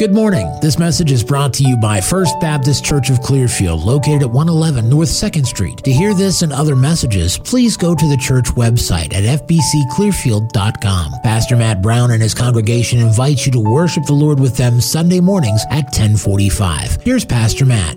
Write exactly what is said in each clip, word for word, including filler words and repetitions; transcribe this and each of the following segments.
Good morning. This message is brought to you by First Baptist Church of Clearfield, located at one eleven North second Street. To hear this and other messages, please go to the church website at f b c clearfield dot com. Pastor Matt Brown and his congregation invite you to worship the Lord with them Sunday mornings at ten forty-five. Here's Pastor Matt.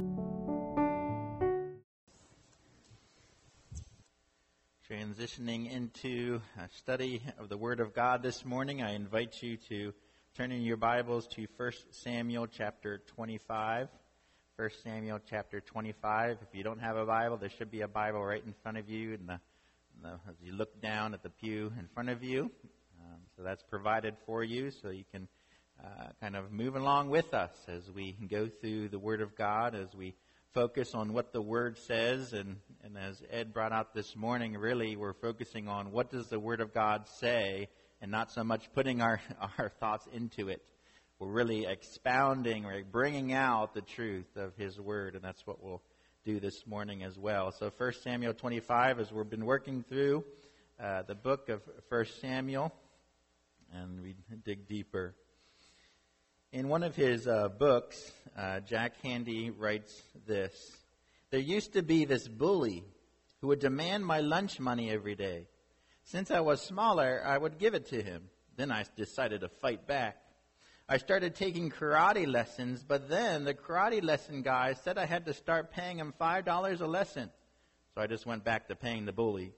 Transitioning into a study of the Word of God this morning, I invite you to turn in your Bibles to First Samuel chapter twenty-five. First Samuel chapter twenty-five. If you don't have a Bible, there should be a Bible right in front of you, and as you look down at the pew in front of you. Um, so that's provided for you, so you can uh, kind of move along with us as we go through the Word of God, as we focus on what the Word says. And, and as Ed brought out this morning, really we're focusing on what does the Word of God say, and not so much putting our, our thoughts into it. We're really expounding, or bringing out the truth of His Word, and that's what we'll do this morning as well. So First Samuel twenty-five, as we've been working through uh, the book of First Samuel, and we dig deeper. In one of his uh, books, uh, Jack Handy writes this: "There used to be this bully who would demand my lunch money every day. Since I was smaller, I would give it to him. Then I decided to fight back. I started taking karate lessons, but then the karate lesson guy said I had to start paying him five dollars a lesson. So I just went back to paying the bully."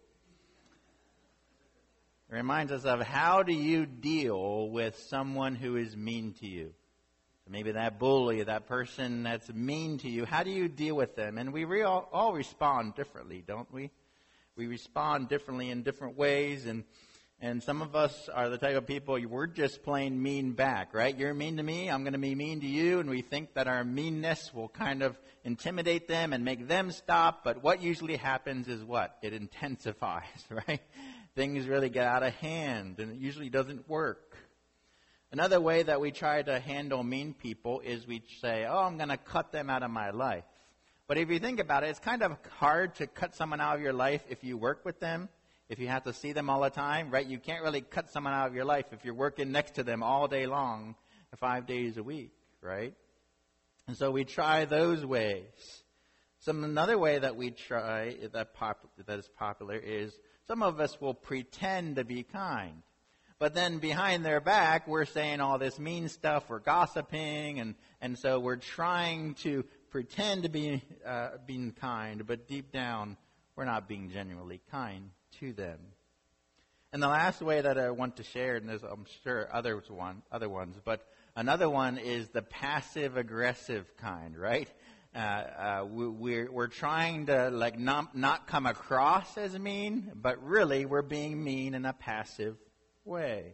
It reminds us of how do you deal with someone who is mean to you. Maybe that bully, that person that's mean to you, how do you deal with them? And we re- all, all respond differently, don't we? We respond differently in different ways, and and some of us are the type of people, we're just plain mean back, right? You're mean to me, I'm going to be mean to you, and we think that our meanness will kind of intimidate them and make them stop, but what usually happens is what? It intensifies, right? Things really get out of hand, and it usually doesn't work. Another way that we try to handle mean people is we say, oh, I'm going to cut them out of my life. But if you think about it, it's kind of hard to cut someone out of your life if you work with them, if you have to see them all the time, right? You can't really cut someone out of your life if you're working next to them all day long, five days a week, right? And so we try those ways. Some another way that we try that pop, that is popular is some of us will pretend to be kind. But then behind their back, we're saying all this mean stuff, we're gossiping, and, and so we're trying to pretend to be uh, being kind, but deep down, we're not being genuinely kind to them. And the last way that I want to share, and there's, I'm sure others one, other ones, but another one is the passive-aggressive kind, right? Uh, uh, we, we're, we're trying to like not, not come across as mean, but really we're being mean in a passive way.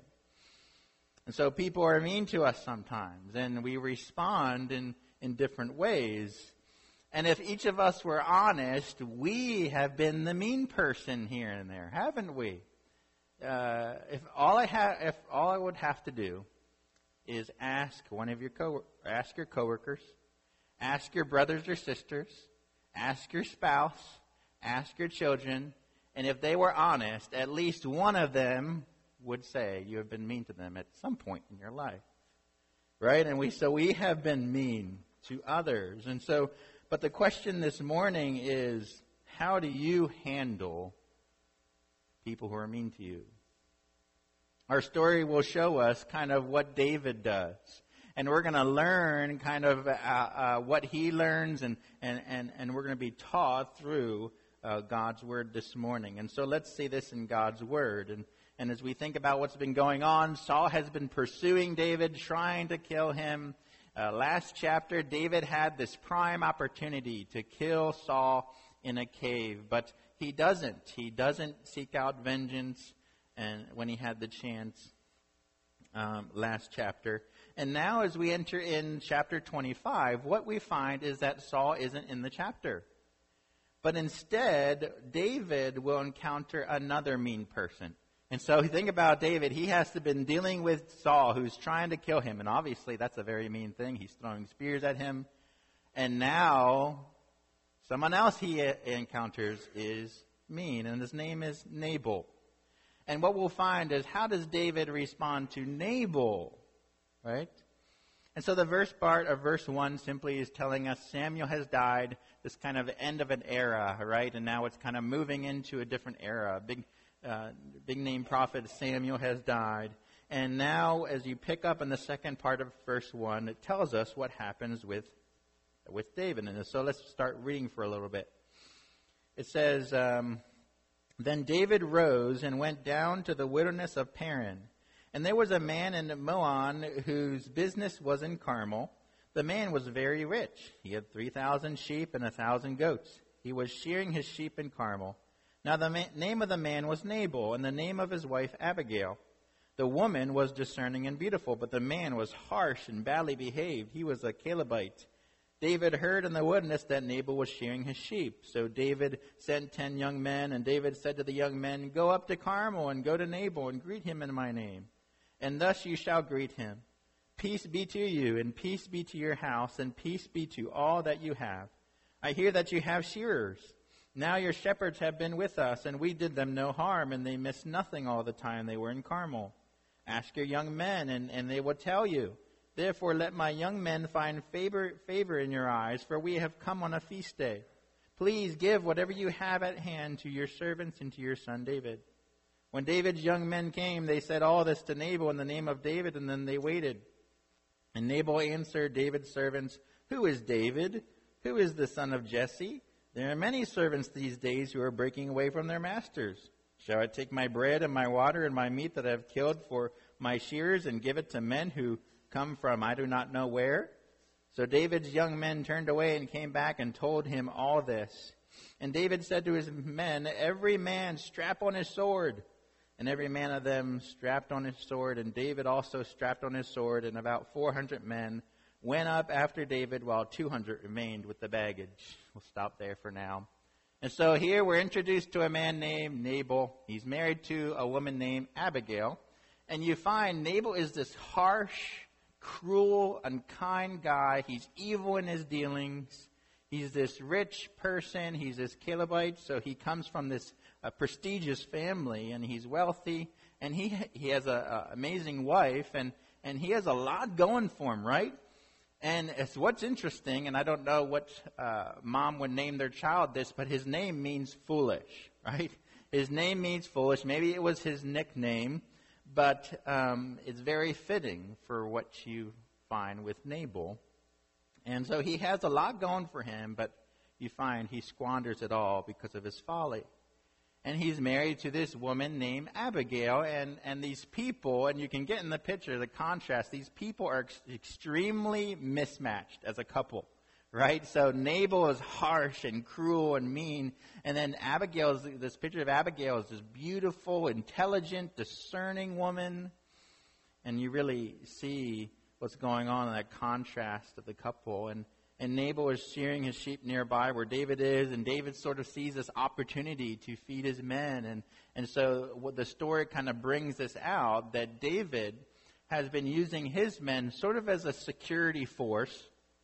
And so people are mean to us sometimes, and we respond in in different ways. And if each of us were honest, we have been the mean person here and there, haven't we? Uh, if all I have, if all I would have to do is ask one of your co, ask your coworkers, ask your brothers or sisters, ask your spouse, ask your children, and if they were honest, at least one of them would say you have been mean to them at some point in your life, right? And we so we have been mean to others. And so, but the question this morning is, how do you handle people who are mean to you? Our story will show us kind of what David does. And we're going to learn kind of uh, uh, what he learns, and, and, and, and we're going to be taught through uh, God's Word this morning. And so let's see this in God's Word. And, and as we think about what's been going on, Saul has been pursuing David, trying to kill him. Uh, last chapter, David had this prime opportunity to kill Saul in a cave, but he doesn't. He doesn't seek out vengeance, and when he had the chance um, last chapter. And now as we enter in chapter twenty-five, what we find is that Saul isn't in the chapter. But instead, David will encounter another mean person. And so you think about David, he has to been dealing with Saul, who's trying to kill him. And obviously that's a very mean thing. He's throwing spears at him. And now someone else he encounters is mean, and his name is Nabal. And what we'll find is, how does David respond to Nabal, right? And so the verse part of verse one simply is telling us Samuel has died, this kind of end of an era, right? And now it's kind of moving into a different era. Big, uh, big name prophet Samuel has died. And now as you pick up in the second part of verse one, it tells us what happens with, with David. And so let's start reading for a little bit. It says, um, Then David rose and went down to the wilderness of Paran. And there was a man in Maon whose business was in Carmel. The man was very rich. He had three thousand sheep and a thousand goats. He was shearing his sheep in Carmel. Now the ma- name of the man was Nabal, and the name of his wife Abigail. The woman was discerning and beautiful, but the man was harsh and badly behaved. He was a Calebite. David heard in the wilderness that Nabal was shearing his sheep. So David sent ten young men, and David said to the young men, Go up to Carmel and go to Nabal and greet him in my name. And thus you shall greet him. Peace be to you, and peace be to your house, and peace be to all that you have. I hear that you have shearers. Now your shepherds have been with us, and we did them no harm, and they missed nothing all the time they were in Carmel. Ask your young men, and, and they will tell you. Therefore let my young men find favor, favor in your eyes, for we have come on a feast day. Please give whatever you have at hand to your servants and to your son David. When David's young men came, they said all this to Nabal in the name of David, and then they waited. And Nabal answered David's servants, Who is David? Who is the son of Jesse? There are many servants these days who are breaking away from their masters. Shall I take my bread and my water and my meat that I have killed for my shearers and give it to men who come from I do not know where? So David's young men turned away and came back and told him all this. And David said to his men, Every man strap on his sword. And every man of them strapped on his sword, and David also strapped on his sword, and about four hundred men went up after David, while two hundred remained with the baggage. We'll stop there for now. And so here we're introduced to a man named Nabal. He's married to a woman named Abigail. And you find Nabal is this harsh, cruel, unkind guy. He's evil in his dealings. He's this rich person. He's this Calebite, so he comes from this a prestigious family, and he's wealthy, and he he has a, a amazing wife, and and he has a lot going for him, right? And it's what's interesting, and I don't know what uh, mom would name their child this, but his name means foolish, right? His name means foolish. Maybe it was his nickname, but um, it's very fitting for what you find with Nabal. And so he has a lot going for him, but you find he squanders it all because of his folly. And he's married to this woman named Abigail, and, and these people, and you can get in the picture, the contrast, these people are ex- extremely mismatched as a couple, right? So Nabal is harsh and cruel and mean, and then Abigail, is, this picture of Abigail is this beautiful, intelligent, discerning woman, and you really see what's going on in that contrast of the couple. And And Nabal is shearing his sheep nearby where David is, and David sort of sees this opportunity to feed his men. And, and so what the story kind of brings this out, that David has been using his men sort of as a security force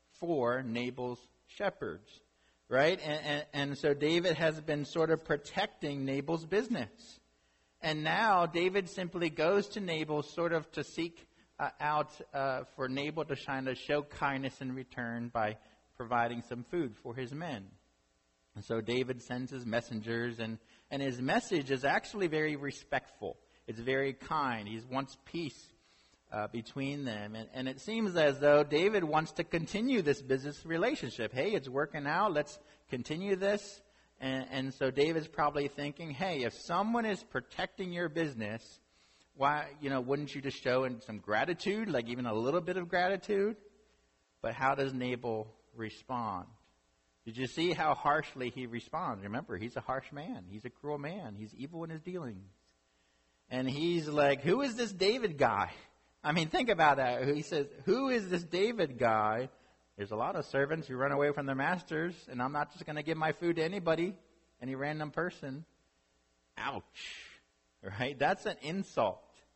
for Nabal's shepherds, right? And, and, and so David has been sort of protecting Nabal's business. And now David simply goes to Nabal sort of to seek Uh, out uh, for Nabal to shine to show kindness in return by providing some food for his men. And so David sends his messengers, and, and his message is actually very respectful. It's very kind. He wants peace uh, between them. And, and it seems as though David wants to continue this business relationship. Hey, it's working out. Let's continue this. And, and so David's probably thinking, hey, if someone is protecting your business, why, you know, wouldn't you just show some gratitude, like even a little bit of gratitude? But how does Nabal respond? Did you see how harshly he responds? Remember, he's a harsh man. He's a cruel man. He's evil in his dealings. And he's like, who is this David guy? I mean, think about that. He says, who is this David guy? There's a lot of servants who run away from their masters, and I'm not just going to give my food to anybody, any random person. Ouch. Right? That's an insult.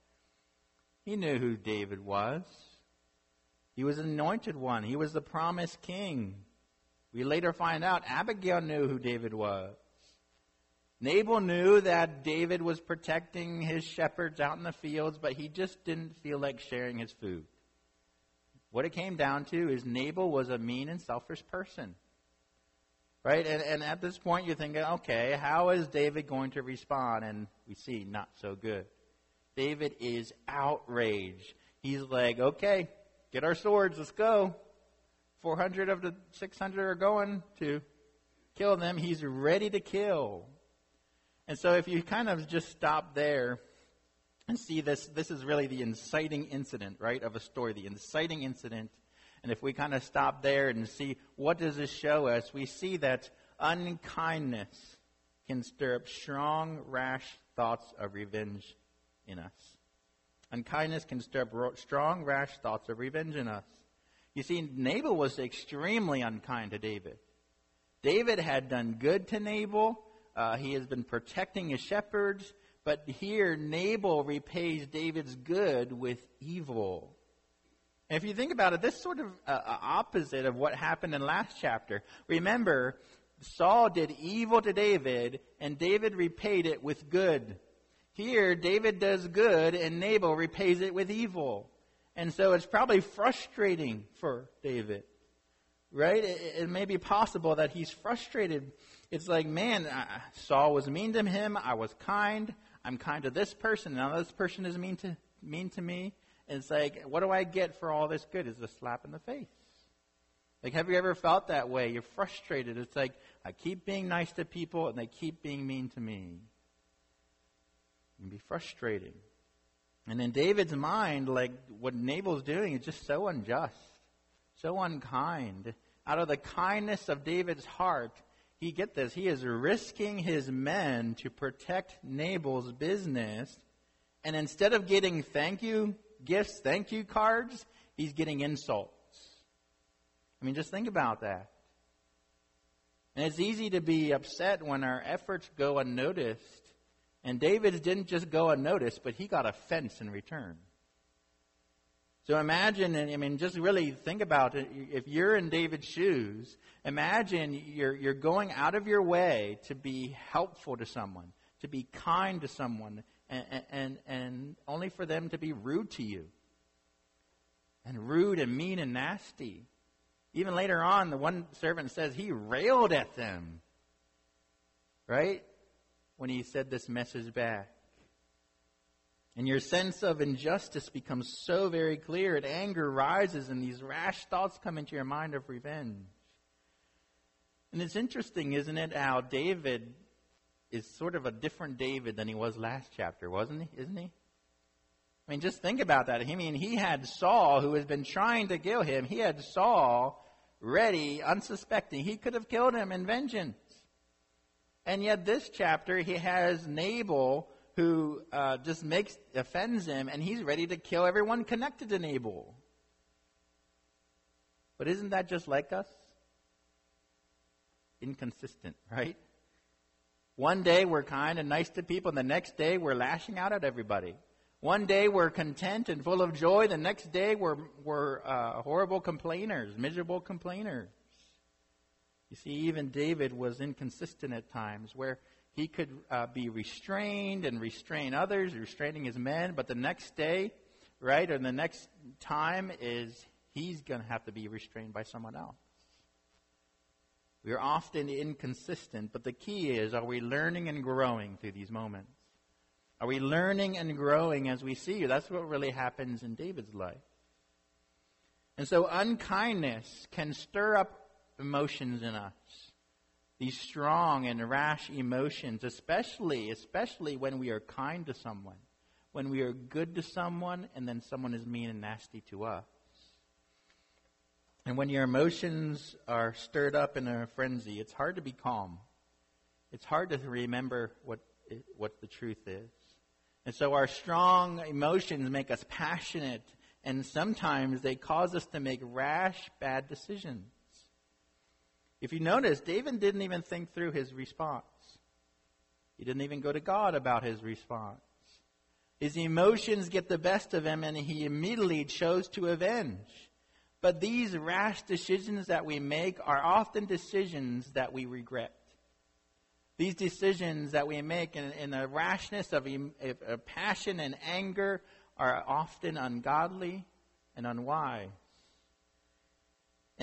He knew who David was. He was an anointed one. He was the promised king. We later find out Abigail knew who David was. Nabal knew that David was protecting his shepherds out in the fields, but he just didn't feel like sharing his food. What it came down to is Nabal was a mean and selfish person. Right? And, and at this point you're thinking, okay, how is David going to respond? And we see not so good. David is outraged. He's like, okay, get our swords, let's go. four hundred of the six hundred are going to kill them. He's ready to kill. And so if you kind of just stop there and see this, this is really the inciting incident, right, of a story, the inciting incident. And if we kind of stop there and see what does this show us, we see that unkindness can stir up strong, rash thoughts of revenge in us. Unkindness can stir up strong, rash thoughts of revenge in us. You see, Nabal was extremely unkind to David. David had done good to Nabal. Uh, he has been protecting his shepherds. But here, Nabal repays David's good with evil. And if you think about it, this is sort of uh, opposite of what happened in last chapter. Remember, Saul did evil to David, and David repaid it with good. Here, David does good, and Nabal repays it with evil. And so it's probably frustrating for David, right? It, it may be possible that he's frustrated. It's like, man, uh, Saul was mean to him. I was kind. I'm kind to this person. Now this person is mean to mean to me. And it's like, what do I get for all this good? It's a slap in the face. Like, have you ever felt that way? You're frustrated. It's like, I keep being nice to people, and they keep being mean to me. It can be frustrating. And in David's mind, like, what Nabal's doing is just so unjust, so unkind. Out of the kindness of David's heart, he, get this, he is risking his men to protect Nabal's business. And instead of getting thank you gifts, thank you cards, he's getting insults. I mean, just think about that. And it's easy to be upset when our efforts go unnoticed. And David didn't just go unnoticed, but he got offense in return. So imagine, I mean, just really think about it. If you're in David's shoes, imagine you're you're going out of your way to be helpful to someone, to be kind to someone, and and, and only for them to be rude to you. And rude and mean and nasty. Even later on, the one servant says he railed at them. Right? When he said this message back. And your sense of injustice becomes so very clear. And anger rises and these rash thoughts come into your mind of revenge. And it's interesting, isn't it, how David is sort of a different David than he was last chapter, wasn't he? Isn't he? I mean, just think about that. I mean, he had Saul who has been trying to kill him. He had Saul ready, unsuspecting. He could have killed him in vengeance. And yet this chapter, he has Nabal who uh, just makes offends him, and he's ready to kill everyone connected to Nabal. But isn't that just like us? Inconsistent, right? One day we're kind and nice to people, and the next day we're lashing out at everybody. One day we're content and full of joy, the next day we're, we're uh, horrible complainers, miserable complainers. You see, even David was inconsistent at times, where he could uh, be restrained and restrain others, restraining his men, but the next day, right, or the next time is he's going to have to be restrained by someone else. We are often inconsistent, but the key is, are we learning and growing through these moments? Are we learning and growing as we see? That's what really happens in David's life. And so unkindness can stir up emotions in us. These strong and rash emotions, especially, especially when we are kind to someone, when we are good to someone, and then someone is mean and nasty to us. And when your emotions are stirred up in a frenzy, it's hard to be calm. It's hard to remember what what the truth is. And so our strong emotions make us passionate, and sometimes they cause us to make rash, bad decisions. If you notice, David didn't even think through his response. He didn't even go to God about his response. His emotions get the best of him, and he immediately chose to avenge. But these rash decisions that we make are often decisions that we regret. These decisions that we make in, in the rashness of, of passion and anger are often ungodly and unwise.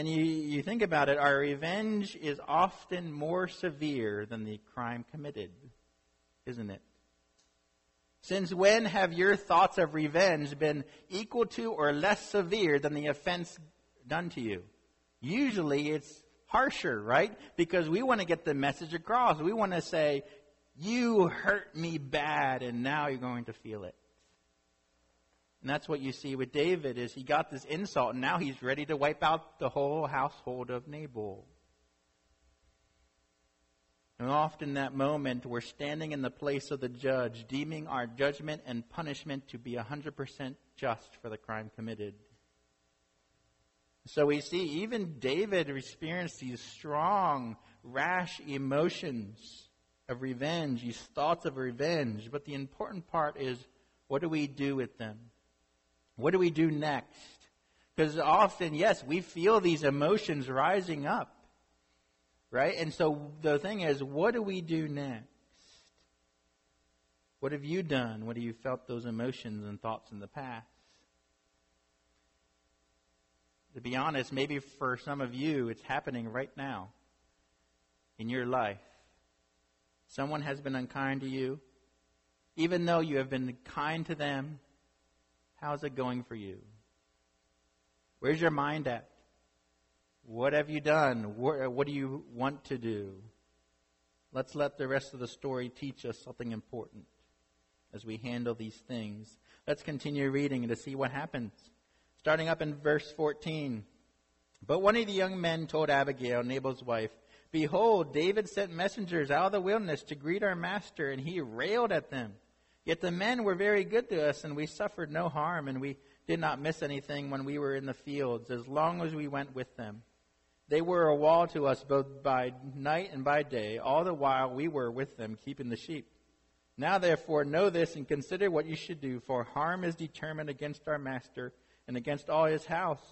And you, you think about it, our revenge is often more severe than the crime committed, isn't it? Since when have your thoughts of revenge been equal to or less severe than the offense done to you? Usually it's harsher, right? Because we want to get the message across. We want to say, you hurt me bad, and now you're going to feel it. And that's what you see with David, is he got this insult, and now he's ready to wipe out the whole household of Nabal. And often in that moment, we're standing in the place of the judge, deeming our judgment and punishment to be one hundred percent just for the crime committed. So we see even David experienced these strong, rash emotions of revenge, these thoughts of revenge. But the important part is, what do we do with them? What do we do next? Because often, yes, we feel these emotions rising up, right? And so the thing is, what do we do next? What have you done? What have you felt those emotions and thoughts in the past? To be honest, maybe for some of you, it's happening right now in your life. Someone has been unkind to you. Even though you have been kind to them, how's it going for you? Where's your mind at? What have you done? What, what do you want to do? Let's let the rest of the story teach us something important as we handle these things. Let's continue reading to see what happens. Starting up in verse fourteen. But one of the young men told Abigail, Nabal's wife, "Behold, David sent messengers out of the wilderness to greet our master, and he railed at them. Yet the men were very good to us, and we suffered no harm, and we did not miss anything when we were in the fields, as long as we went with them. They were a wall to us both by night and by day, all the while we were with them, keeping the sheep. Now therefore know this, and consider what you should do, for harm is determined against our master and against all his house.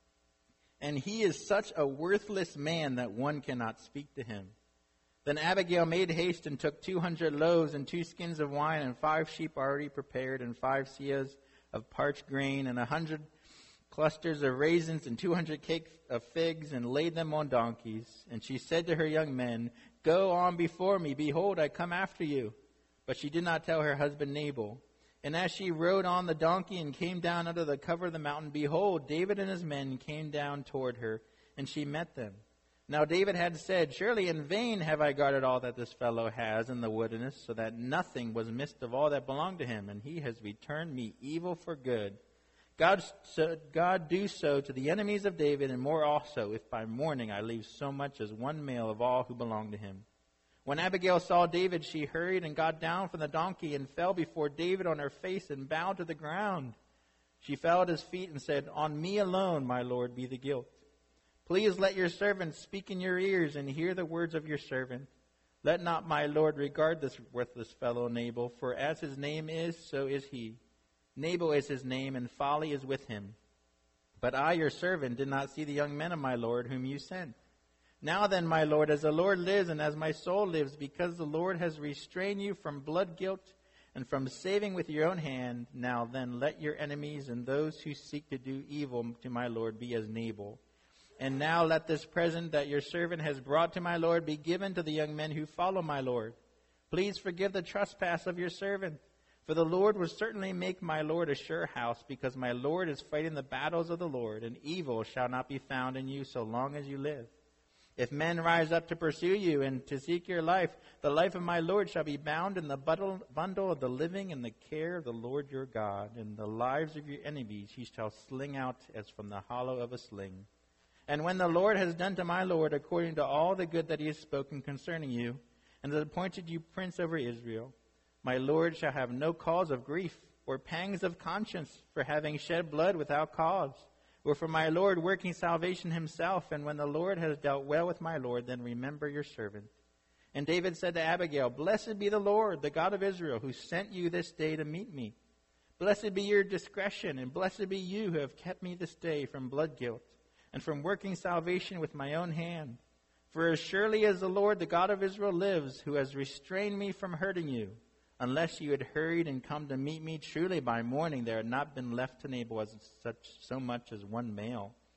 And he is such a worthless man that one cannot speak to him." Then Abigail made haste and took two hundred loaves and two skins of wine and five sheep already prepared and five seahs of parched grain and a hundred clusters of raisins and two hundred cakes of figs, and laid them on donkeys. And she said to her young men, "Go on before me. Behold, I come after you." But she did not tell her husband Nabal. And as she rode on the donkey and came down under the cover of the mountain, behold, David and his men came down toward her, and she met them. Now David had said, "Surely in vain have I guarded all that this fellow has in the wilderness, so that nothing was missed of all that belonged to him, and he has returned me evil for good. God, so, God do so to the enemies of David, and more also, if by morning I leave so much as one male of all who belong to him." When Abigail saw David, she hurried and got down from the donkey and fell before David on her face and bowed to the ground. She fell at his feet and said, "On me alone, my lord, be the guilt. Please let your servant speak in your ears and hear the words of your servant. Let not my lord regard this worthless fellow Nabal, for as his name is, so is he. Nabal is his name, and folly is with him. But I, your servant, did not see the young men of my lord whom you sent. Now then, my lord, as the Lord lives and as my soul lives, because the Lord has restrained you from blood guilt and from saving with your own hand, now then let your enemies and those who seek to do evil to my lord be as Nabal. And now let this present that your servant has brought to my lord be given to the young men who follow my lord. Please forgive the trespass of your servant. For the Lord will certainly make my lord a sure house, because my lord is fighting the battles of the Lord, and evil shall not be found in you so long as you live. If men rise up to pursue you and to seek your life, the life of my lord shall be bound in the bundle of the living in the care of the Lord your God, and the lives of your enemies he shall sling out as from the hollow of a sling. And when the Lord has done to my lord according to all the good that he has spoken concerning you, and has appointed you prince over Israel, my lord shall have no cause of grief or pangs of conscience for having shed blood without cause, or for my lord working salvation himself. And when the Lord has dealt well with my lord, then remember your servant." And David said to Abigail, "Blessed be the Lord, the God of Israel, who sent you this day to meet me. Blessed be your discretion, and blessed be you who have kept me this day from blood guilt, and from working salvation with my own hand. For as surely as the Lord, the God of Israel, lives, who has restrained me from hurting you, unless you had hurried and come to meet me, truly by morning there had not been left to Nabal as such so much as one male.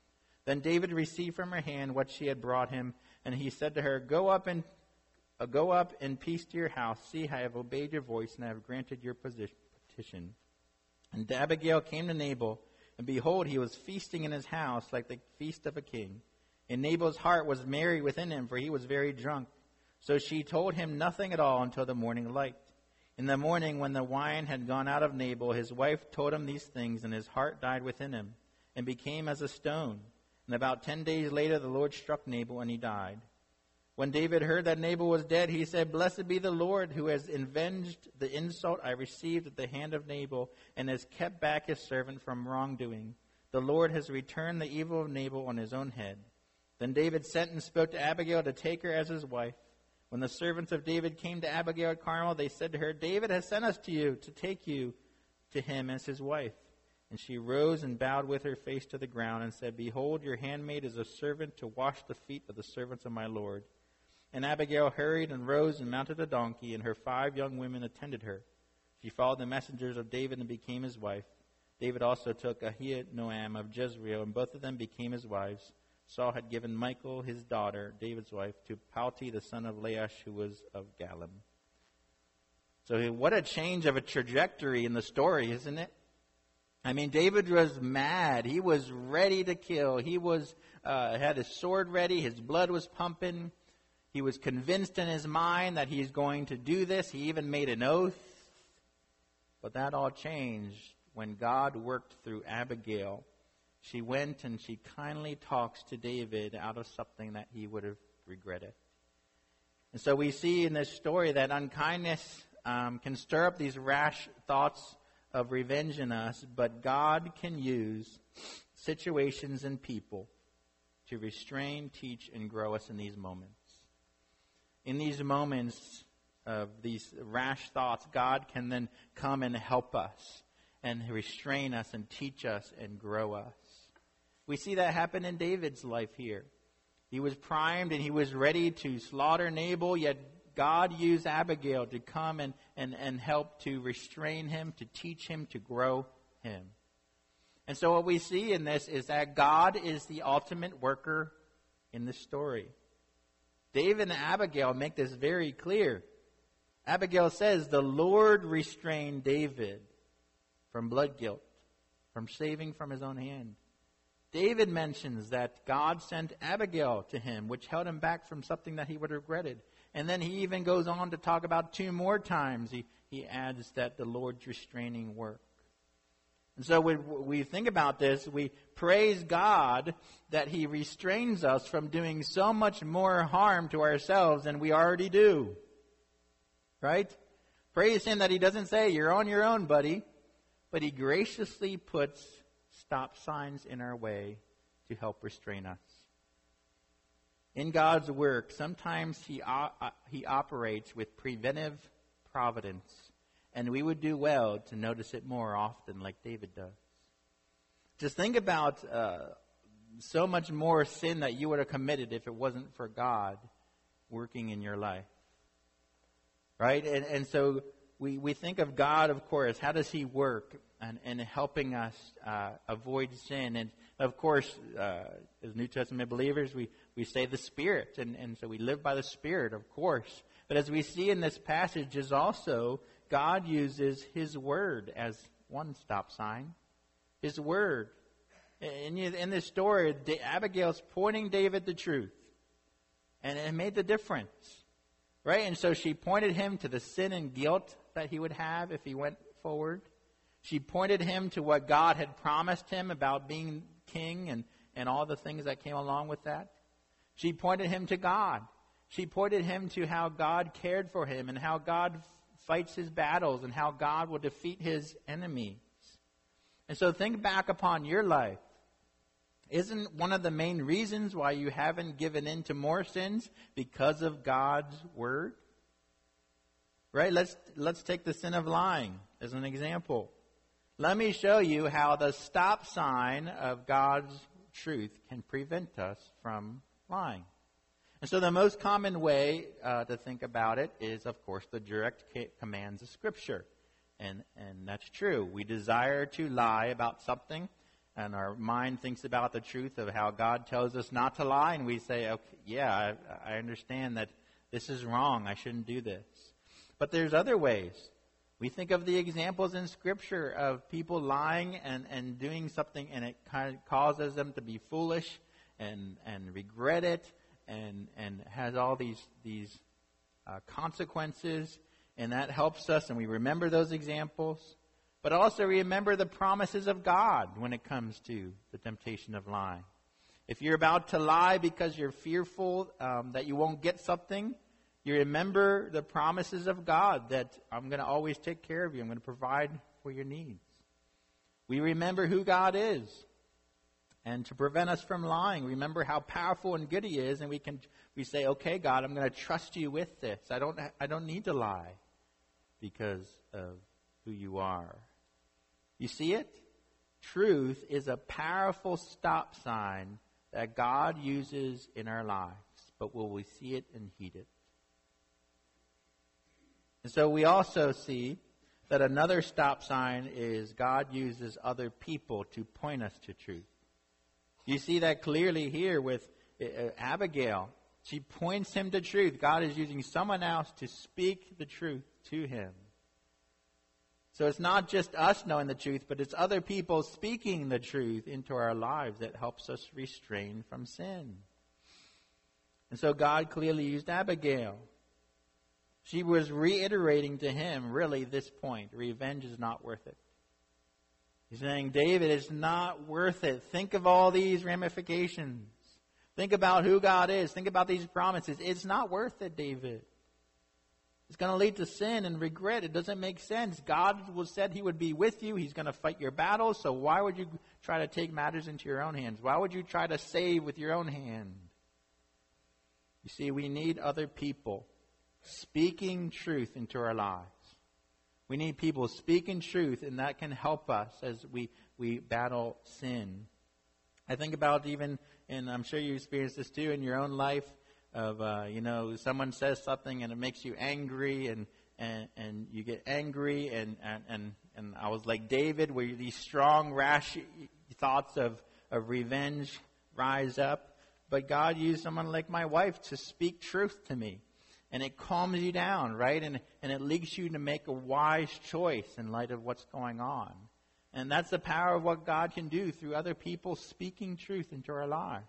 Then David received from her hand what she had brought him, and he said to her, Go up and uh, go up in peace to your house. See, I have obeyed your voice, and I have granted your petition. And Abigail came to Nabal, and behold, he was feasting in his house like the feast of a king. And Nabal's heart was merry within him, for he was very drunk. So she told him nothing at all until the morning light. In the morning, when the wine had gone out of Nabal, his wife told him these things, and his heart died within him, and became as a stone. And about ten days later, the Lord struck Nabal, and he died. When David heard that Nabal was dead, he said, Blessed be the Lord, who has avenged the insult I received at the hand of Nabal, and has kept back his servant from wrongdoing. The Lord has returned the evil of Nabal on his own head. Then David sent and spoke to Abigail to take her as his wife. When the servants of David came to Abigail at Carmel, they said to her, David has sent us to you to take you to him as his wife. And she rose and bowed with her face to the ground and said, Behold, your handmaid is a servant to wash the feet of the servants of my Lord. And Abigail hurried and rose and mounted a donkey, and her five young women attended her. She followed the messengers of David and became his wife. David also took Ahinoam of Jezreel, and both of them became his wives. Saul had given Michal, his daughter, David's wife, to Palti, the son of Laish, who was of Galim. So what a change of a trajectory in the story, isn't it? I mean, David was mad. He was ready to kill. He was uh, had his sword ready. His blood was pumping. He was convinced in his mind that he's going to do this. He even made an oath. But that all changed when God worked through Abigail. She went and she kindly talks to David out of something that he would have regretted. And so we see in this story that unkindness um, can stir up these rash thoughts of revenge in us, but God can use situations and people to restrain, teach, and grow us in these moments. In these moments of these rash thoughts, God can then come and help us and restrain us and teach us and grow us. We see that happen in David's life here. He was primed and he was ready to slaughter Nabal, yet God used Abigail to come and, and, and help to restrain him, to teach him, to grow him. And so what we see in this is that God is the ultimate worker in the story. David and Abigail make this very clear. Abigail says, the Lord restrained David from blood guilt, from saving from his own hand. David mentions that God sent Abigail to him, which held him back from something that he would have regretted. And then he even goes on to talk about two more times. He, he adds that the Lord's restraining work. And so when we think about this, we praise God that he restrains us from doing so much more harm to ourselves than we already do. Right? Praise him that he doesn't say, you're on your own, buddy. But he graciously puts stop signs in our way to help restrain us. In God's work, sometimes he, uh, he operates with preventive providence. And we would do well to notice it more often like David does. Just think about uh, so much more sin that you would have committed if it wasn't for God working in your life. Right? And, and so we, we think of God, of course. How does he work and, and helping us uh, avoid sin? And of course, uh, as New Testament believers, we, we say the Spirit. And, and so we live by the Spirit, of course. But as we see in this passage is also God uses his word as one stop sign. His word. In, in this story, Abigail's pointing David the truth. And it made the difference. Right? And so she pointed him to the sin and guilt that he would have if he went forward. She pointed him to what God had promised him about being king and, and all the things that came along with that. She pointed him to God. She pointed him to how God cared for him and how God fights his battles and how God will defeat his enemies. And so think back upon your life. Isn't one of the main reasons why you haven't given in to more sins because of God's word? Right? Let's let's take the sin of lying as an example. Let me show you how the stop sign of God's truth can prevent us from lying. And so the most common way uh, to think about it is, of course, the direct ca- commands of Scripture. And, and that's true. We desire to lie about something and our mind thinks about the truth of how God tells us not to lie, and we say, okay, yeah, I, I understand that this is wrong. I shouldn't do this. But there's other ways. We think of the examples in Scripture of people lying and, and doing something, and it kind of causes them to be foolish and, and regret it, and, and has all these, these uh, consequences, and that helps us, and we remember those examples. But also remember the promises of God when it comes to the temptation of lying. If you're about to lie because you're fearful um, that you won't get something, you remember the promises of God that I'm going to always take care of you. I'm going to provide for your needs. We remember who God is. And to prevent us from lying, remember how powerful and good He is, and we can we say, okay, God, I'm going to trust you with this. I don't I don't need to lie because of who you are. You see it? Truth is a powerful stop sign that God uses in our lives. But will we see it and heed it? And so we also see that another stop sign is God uses other people to point us to truth. You see that clearly here with uh, Abigail. She points him to truth. God is using someone else to speak the truth to him. So it's not just us knowing the truth, but it's other people speaking the truth into our lives that helps us restrain from sin. And so God clearly used Abigail. She was reiterating to him, really, this point. Revenge is not worth it. He's saying, David, it's not worth it. Think of all these ramifications. Think about who God is. Think about these promises. It's not worth it, David. It's going to lead to sin and regret. It doesn't make sense. God was said He would be with you. He's going to fight your battles. So why would you try to take matters into your own hands? Why would you try to save with your own hand? You see, we need other people speaking truth into our lives. We need people speaking truth, and that can help us as we, we battle sin. I think about even, and I'm sure you experience this too in your own life, of, uh, you know, someone says something and it makes you angry, and, and, and you get angry, and, and, and, and I was like David, where these strong, rash thoughts of, of revenge rise up. But God used someone like my wife to speak truth to me. And it calms you down, right? And, and it leads you to make a wise choice in light of what's going on. And that's the power of what God can do through other people speaking truth into our lives.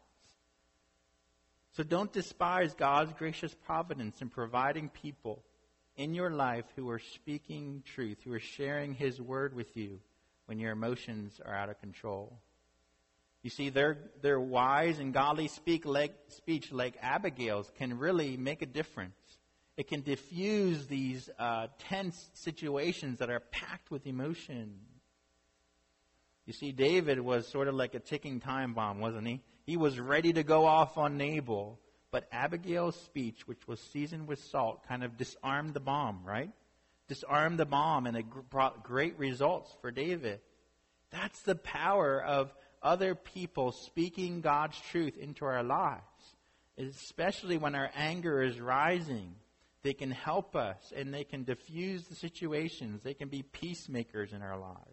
So don't despise God's gracious providence in providing people in your life who are speaking truth, who are sharing His word with you when your emotions are out of control. You see, their their wise and godly speak like, speech like Abigail's can really make a difference. It can diffuse these uh, tense situations that are packed with emotion. You see, David was sort of like a ticking time bomb, wasn't he? He was ready to go off on Nabal. But Abigail's speech, which was seasoned with salt, kind of disarmed the bomb, right? Disarmed the bomb, and it brought great results for David. That's the power of other people speaking God's truth into our lives. Especially when our anger is rising. They can help us, and they can diffuse the situations. They can be peacemakers in our lives.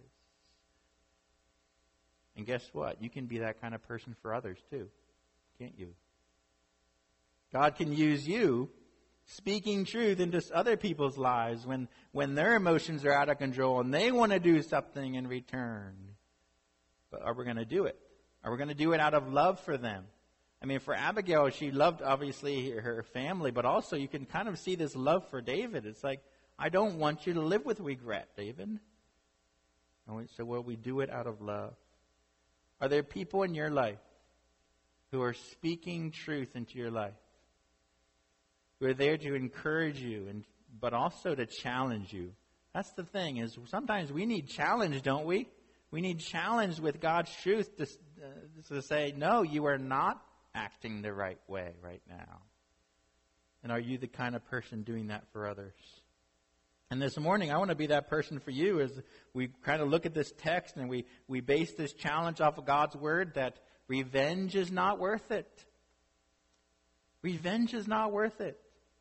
And guess what? You can be that kind of person for others too, can't you? God can use you speaking truth into other people's lives when, when their emotions are out of control and they want to do something in return. But are we going to do it? Are we going to do it out of love for them? I mean, for Abigail, she loved, obviously, her family, but also you can kind of see this love for David. It's like, I don't want you to live with regret, David. And we, so, well, we do it out of love. Are there people in your life who are speaking truth into your life? Who are there to encourage you, and but also to challenge you? That's the thing, is sometimes we need challenge, don't we? We need challenge with God's truth to, uh, to say, no, you are not acting the right way right now. And are you the kind of person doing that for others? And this morning, I want to be that person for you as we kind of look at this text and we, we base this challenge off of God's word that revenge is not worth it. Revenge is not worth it.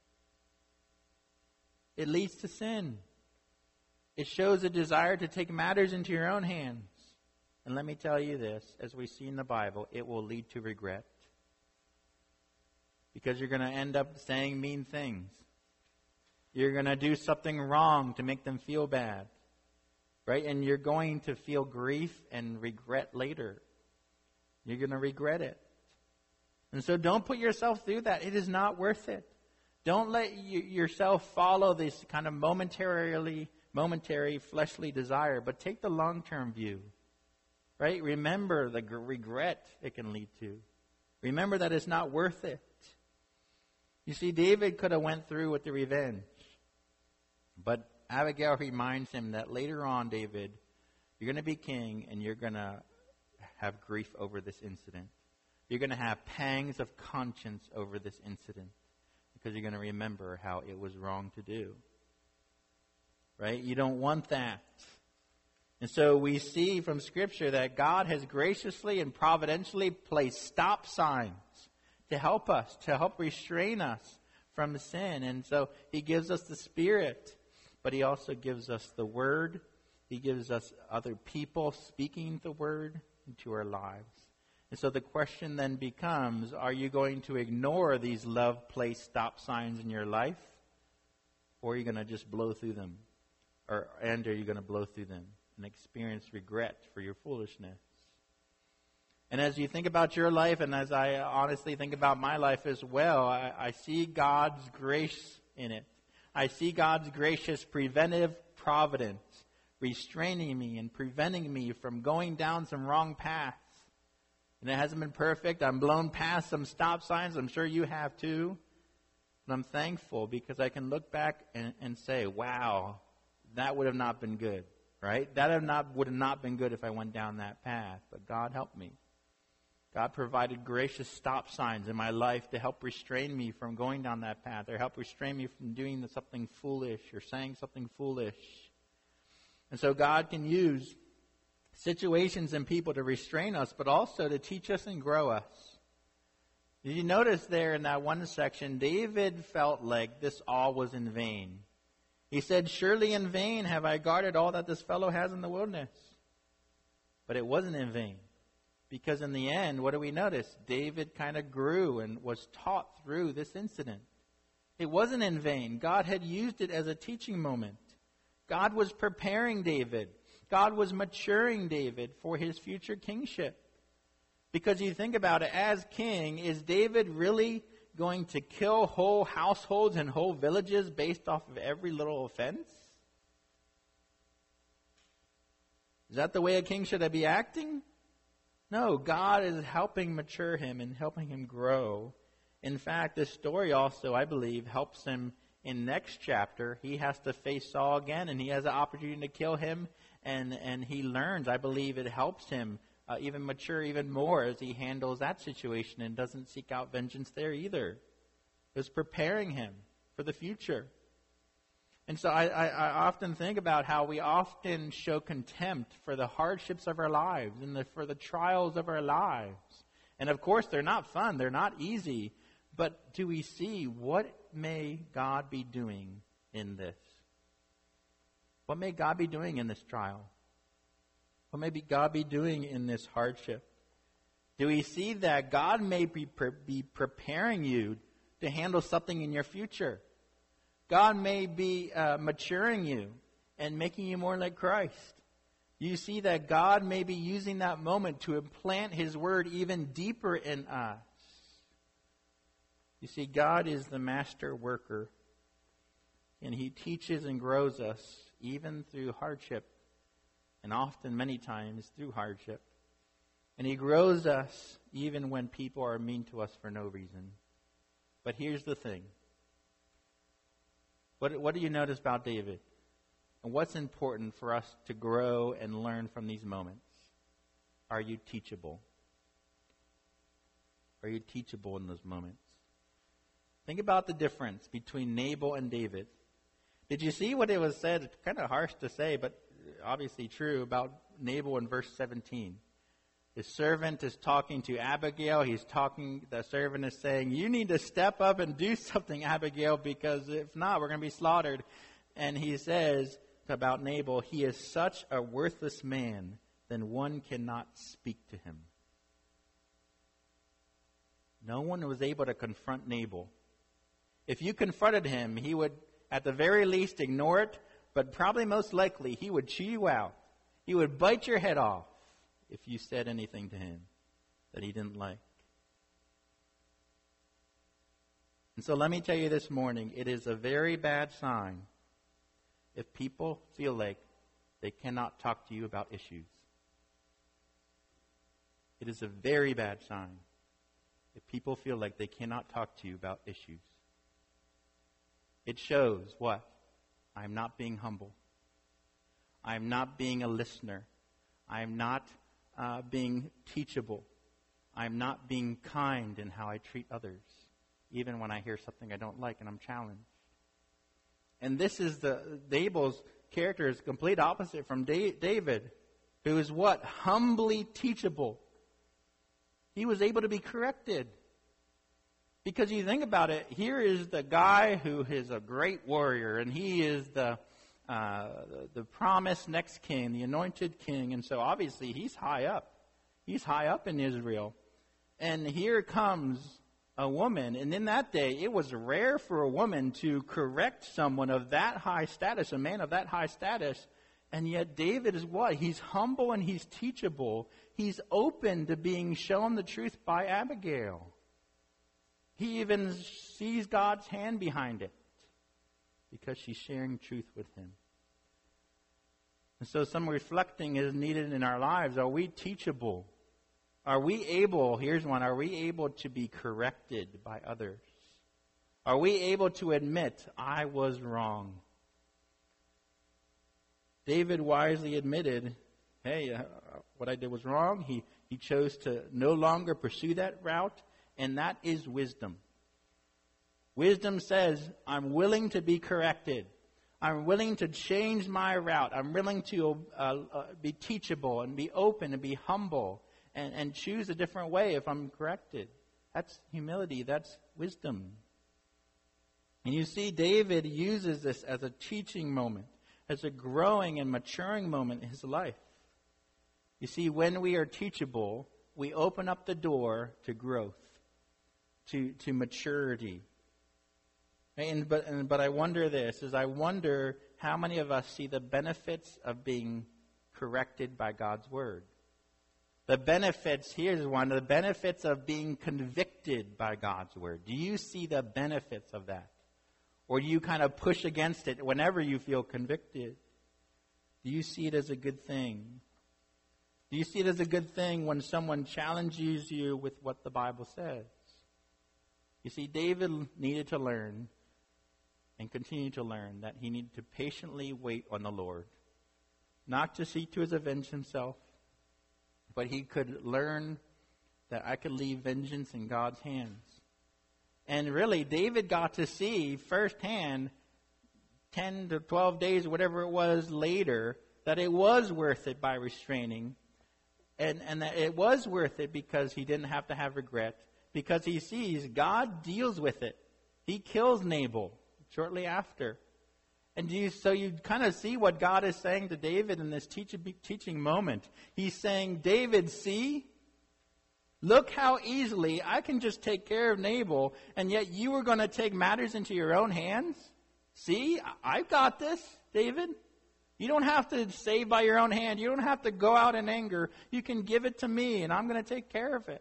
It leads to sin. It shows a desire to take matters into your own hands. And let me tell you this, as we see in the Bible, it will lead to regret. Because you're going to end up saying mean things. You're going to do something wrong to make them feel bad. Right? And you're going to feel grief and regret later. You're going to regret it. And so don't put yourself through that. It is not worth it. Don't let you, yourself follow this kind of momentarily, momentary fleshly desire, but take the long-term view. Right? Remember the g- regret it can lead to. Remember that it's not worth it. You see, David could have went through with the revenge. But Abigail reminds him that later on, David, you're going to be king and you're going to have grief over this incident. You're going to have pangs of conscience over this incident because you're going to remember how it was wrong to do. Right? You don't want that. And so we see from Scripture that God has graciously and providentially placed stop signs to help us, to help restrain us from sin. And so He gives us the Spirit, but He also gives us the Word. He gives us other people speaking the Word into our lives. And so the question then becomes, are you going to ignore these love-placed stop signs in your life? Or are you going to just blow through them? Or and are you going to blow through them and experience regret for your foolishness? And as you think about your life, and as I honestly think about my life as well, I, I see God's grace in it. I see God's gracious preventive providence restraining me and preventing me from going down some wrong paths. And it hasn't been perfect. I'm blown past some stop signs. I'm sure you have too. And I'm thankful because I can look back and, and say, wow, that would have not been good, right? That have not, would have not been good if I went down that path. But God helped me. God provided gracious stop signs in my life to help restrain me from going down that path, or help restrain me from doing something foolish or saying something foolish. And so God can use situations and people to restrain us, but also to teach us and grow us. Did you notice there in that one section, David felt like this all was in vain. He said, surely in vain have I guarded all that this fellow has in the wilderness. But it wasn't in vain. Because in the end, what do we notice? David kind of grew and was taught through this incident. It wasn't in vain. God had used it as a teaching moment. God was preparing David. God was maturing David for his future kingship. Because you think about it, as king, is David really going to kill whole households and whole villages based off of every little offense? Is that the way a king should be acting? No, God is helping mature him and helping him grow. In fact, this story also, I believe, helps him in next chapter. He has to face Saul again, and he has an opportunity to kill him, and, and he learns. I believe it helps him uh, even mature even more as he handles that situation and doesn't seek out vengeance there either. It's preparing him for the future. And so I, I, I often think about how we often show contempt for the hardships of our lives and the, for the trials of our lives. And of course, they're not fun. They're not easy. But do we see what may God be doing in this? What may God be doing in this trial? What may be God be doing in this hardship? Do we see that God may be, pre- be preparing you to handle something in your future? God may be uh, maturing you and making you more like Christ. You see that God may be using that moment to implant His Word even deeper in us. You see, God is the master worker, and He teaches and grows us even through hardship, and often, many times, through hardship. And He grows us even when people are mean to us for no reason. But here's the thing. What, what do you notice about David? And what's important for us to grow and learn from these moments? Are you teachable? Are you teachable in those moments? Think about the difference between Nabal and David. Did you see what it was said? It's kind of harsh to say, but obviously true about Nabal in verse seventeen. His servant is talking to Abigail. He's talking, the servant is saying, you need to step up and do something, Abigail, because if not, we're going to be slaughtered. And he says about Nabal, he is such a worthless man then one cannot speak to him. No one was able to confront Nabal. If you confronted him, he would, at the very least, ignore it, but probably most likely, he would chew you out. He would bite your head off if you said anything to him that he didn't like. And so let me tell you this morning, it is a very bad sign if people feel like they cannot talk to you about issues. It is a very bad sign if people feel like they cannot talk to you about issues. It shows what? I'm not being humble. I'm not being a listener. I'm not uh, being teachable. I'm not being kind in how I treat others, even when I hear something I don't like and I'm challenged. And this is the Nabal's character is complete opposite from David, who is what? Humbly teachable. He was able to be corrected. Because you think about it, here is the guy who is a great warrior, and he is the uh, the, the promised next king, the anointed king, and so obviously he's high up. He's high up in Israel. And here comes a woman, and in that day, it was rare for a woman to correct someone of that high status, a man of that high status, and yet David is what? He's humble and he's teachable. He's open to being shown the truth by Abigail. He even sees God's hand behind it because she's sharing truth with him. And so some reflecting is needed in our lives. Are we teachable? Are we able, here's one, are we able to be corrected by others? Are we able to admit, I was wrong? David wisely admitted, hey, uh, what I did was wrong. He, he chose to no longer pursue that route. And that is wisdom. Wisdom says, I'm willing to be corrected. I'm willing to change my route. I'm willing to uh, uh, be teachable and be open and be humble and, and choose a different way if I'm corrected. That's humility. That's wisdom. And you see, David uses this as a teaching moment, as a growing and maturing moment in his life. You see, when we are teachable, we open up the door to growth. To, to maturity. And, but, and, but I wonder this, is I wonder how many of us see the benefits of being corrected by God's Word. The benefits, here's one, the benefits of being convicted by God's Word. Do you see the benefits of that? Or do you kind of push against it whenever you feel convicted? Do you see it as a good thing? Do you see it as a good thing when someone challenges you with what the Bible says? You see, David needed to learn and continue to learn that he needed to patiently wait on the Lord. Not to seek to his avenge himself, but he could learn that I could leave vengeance in God's hands. And really, David got to see firsthand, ten to twelve days, whatever it was later, that it was worth it by restraining. And, and that it was worth it because he didn't have to have regret. Because he sees God deals with it. He kills Nabal shortly after. And you, so you kind of see what God is saying to David in this teach, teaching moment. He's saying, David, see? Look how easily I can just take care of Nabal, and yet you are going to take matters into your own hands? See? I've got this, David. You don't have to save by your own hand. You don't have to go out in anger. You can give it to me, and I'm going to take care of it.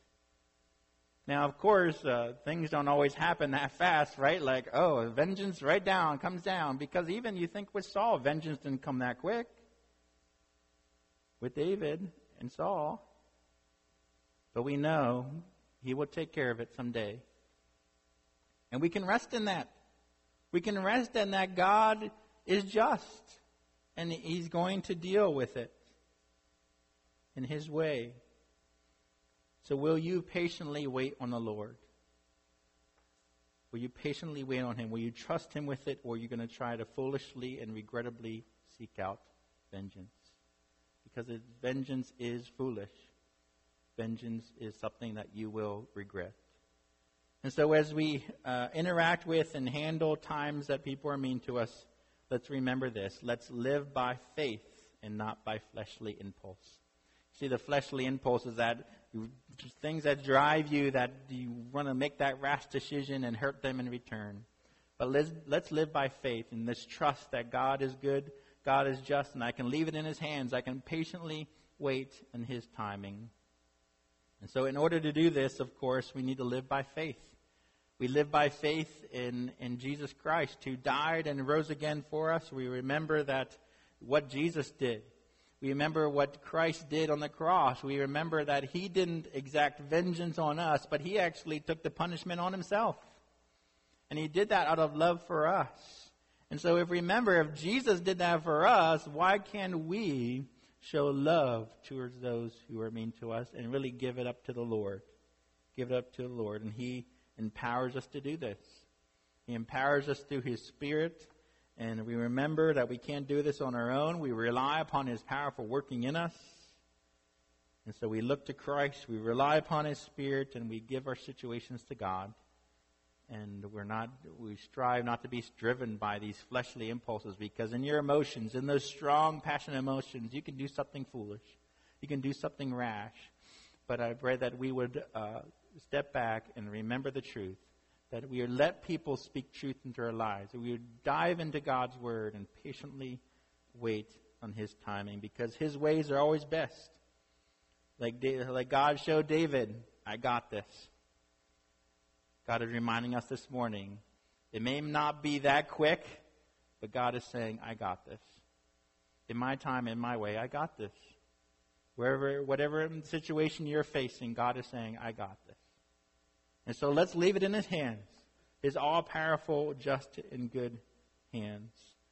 Now, of course, uh, things don't always happen that fast, right? Like, oh, vengeance right down, comes down. Because even you think with Saul, vengeance didn't come that quick. With David and Saul. But we know he will take care of it someday. And we can rest in that. We can rest in that God is just. And he's going to deal with it in his way. So will you patiently wait on the Lord? Will you patiently wait on him? Will you trust him with it, or are you going to try to foolishly and regrettably seek out vengeance? Because it, vengeance is foolish. Vengeance is something that you will regret. And so as we uh, interact with and handle times that people are mean to us, let's remember this. Let's live by faith and not by fleshly impulse. See, the fleshly impulse is that you, things that drive you, that you want to make that rash decision and hurt them in return. But let's, let's live by faith in this trust that God is good, God is just, and I can leave it in His hands. I can patiently wait in His timing. And so in order to do this, of course, we need to live by faith. We live by faith in, in Jesus Christ, who died and rose again for us. We remember that what Jesus did. We remember what Christ did on the cross. We remember that He didn't exact vengeance on us, but He actually took the punishment on Himself. And He did that out of love for us. And so if remember, if Jesus did that for us, why can't we show love towards those who are mean to us and really give it up to the Lord? Give it up to the Lord. And He empowers us to do this. He empowers us through His Spirit. And we remember that we can't do this on our own. We rely upon His powerful working in us. And so we look to Christ. We rely upon His Spirit, and we give our situations to God. And we're not, we strive not to be driven by these fleshly impulses, because in your emotions, in those strong, passionate emotions, you can do something foolish. You can do something rash. But I pray that we would uh, step back and remember the truth, that we would let people speak truth into our lives, that we would dive into God's Word and patiently wait on His timing, because His ways are always best. Like, like God showed David, I got this. God is reminding us this morning, it may not be that quick, but God is saying, I got this. In my time, in my way, I got this. Wherever, whatever situation you're facing, God is saying, I got this. And so let's leave it in His hands, His all-powerful, just, and good hands.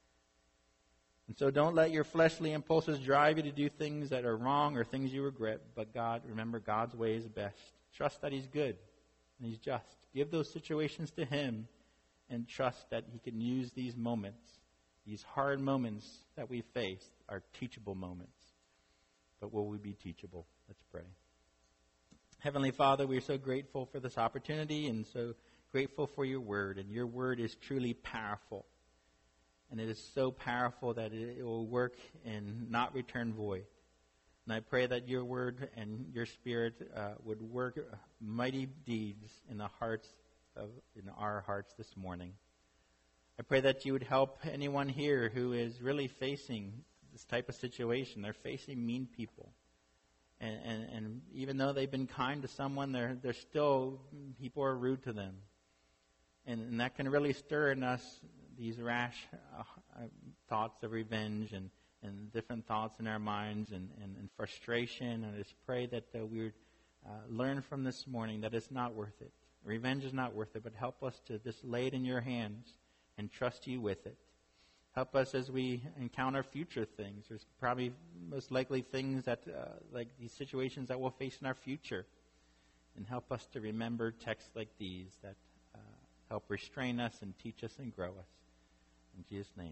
And so don't let your fleshly impulses drive you to do things that are wrong or things you regret, but God, remember, God's way is best. Trust that He's good and He's just. Give those situations to Him and trust that He can use these moments, these hard moments that we face, are teachable moments. But will we be teachable? Let's pray. Heavenly Father, we are so grateful for this opportunity and so grateful for your word. And your word is truly powerful. And it is so powerful that it will work and not return void. And I pray that your word and your Spirit uh, would work mighty deeds in the hearts of in our hearts this morning. I pray that you would help anyone here who is really facing this type of situation. They're facing mean people. And, and, and even though they've been kind to someone, they're, they're still, people are rude to them. And, and that can really stir in us these rash uh, thoughts of revenge and, and different thoughts in our minds and, and, and frustration. And I just pray that uh, we would uh, learn from this morning that it's not worth it. Revenge is not worth it, but help us to just lay it in your hands and trust you with it. Help us as we encounter future things. There's probably most likely things that, uh, like these situations that we'll face in our future. And help us to remember texts like these that uh, help restrain us and teach us and grow us. In Jesus' name.